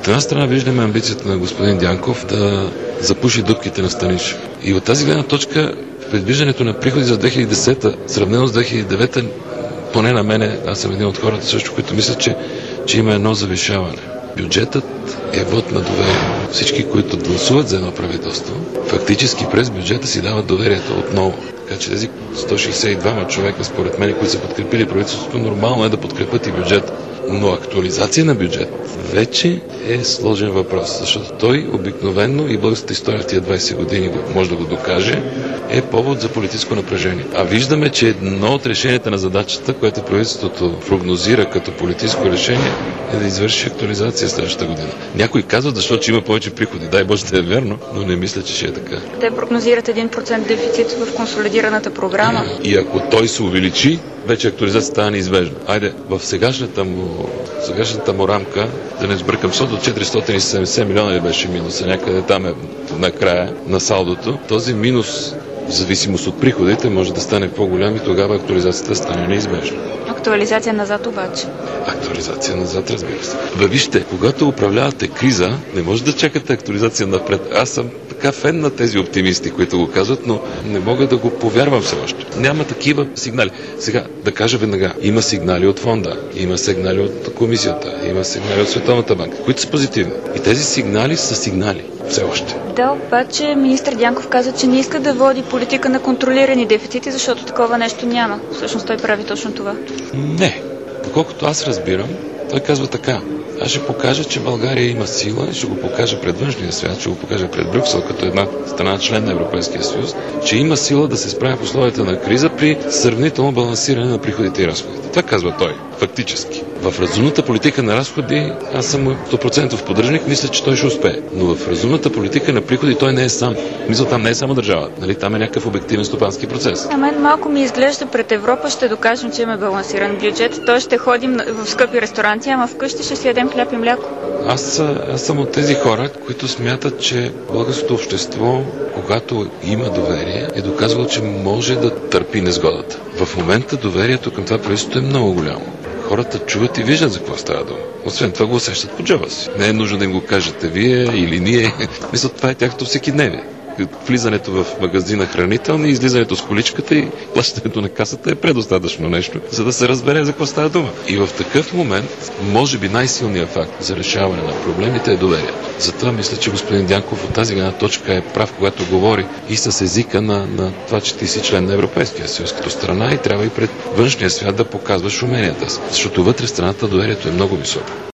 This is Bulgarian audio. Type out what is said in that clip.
една страна виждаме амбицията на господин Дянков да запуши дупките на Станишев. И от тази гледна точка предвиждането на приходи за 2010, сравнено с 2009, поне на мене, аз съм един от хората също, които мислят, че има едно завишаване. Бюджетът е вод на доверие. Всички, които гласуват за едно правителство, фактически през бюджета си дават доверието отново. Така че тези 162 човека, според мен, които са подкрепили правителството, нормално е да подкрепят и бюджета. Но актуализация на бюджет вече е сложен въпрос, защото той обикновено и българската история в тия 20 години може да го докаже, е повод за политическо напрежение. А виждаме, че едно от решенията на задачата, което правителството прогнозира като политическо решение, е да извърши актуализация следващата година. Някои казват, защото има повече приходи. Дай Боже да е верно, но не мисля, че ще е така. Те прогнозират 1% дефицит в консолидираната програма. И ако той се увеличи, вече актуализацията става неизбежна. Айде, в сегашната му рамка, да не сбъркам, защото 470 милиона ли беше минуса, някъде там е накрая на салдото. Този минус, в зависимост от приходите, може да стане по-голям и тогава актуализацията стане неизбежна. Актуализация назад обаче. Актуализация назад, разбира се. Вижте, когато управлявате криза, не може да чакате актуализация напред. Аз съм така фен на тези оптимисти, които го казват, но не мога да го повярвам все още. Няма такива сигнали. Сега, да кажа веднага, има сигнали от фонда, има сигнали от комисията, има сигнали от Световната банка, които са позитивни. И тези сигнали са сигнали. Все още. Да, обаче министър Дянков каза, че не иска да води политика на контролирани дефицити, защото такова нещо няма. Всъщност той прави точно това. Не. Доколкото аз разбирам, той казва така. Аз ще покажа, че България има сила и ще го покажа пред външния свят, ще го покажа пред Брюксел, като една страна член на Европейския съюз, че има сила да се справя в условията на криза при сравнително балансиране на приходите и разходите. Това казва той, фактически. В разумната политика на разходи, аз съм 100% поддръжник, мисля, че той ще успее. Но в разумната политика на приходи той не е сам. Мисля, там не е само държавата. Нали? Там е някакъв обективен стопански процес. На мен малко ми изглежда пред Европа, ще докажем, че имаме балансиран бюджет. Той ще ходим в скъпи ресторанти, ама вкъщи ще си ядем хляб и мляко. Аз съм от тези хора, които смятат, че българското общество, когато има доверие, е доказвало, че може да търпи незгодата. В момента доверието към това правителство е много голямо. Хората чуват и виждат за какво става дума. Освен това го усещат по джоба си. Не е нужно да им го кажете вие или ние. Мисля, това е тяхното всекидневие. Влизането в магазина хранителни, излизането с количката и плащането на касата е предостатъчно нещо, за да се разбере за какво става дума. И в такъв момент, може би най-силният факт за решаване на проблемите е доверието. Затова мисля, че господин Дянков от тази гледна точка е прав, когато говори и с езика на това, че ти си член на Европейския съюз като страна и трябва и пред външния свят да показваш уменията си. Защото вътре страната доверието е много високо.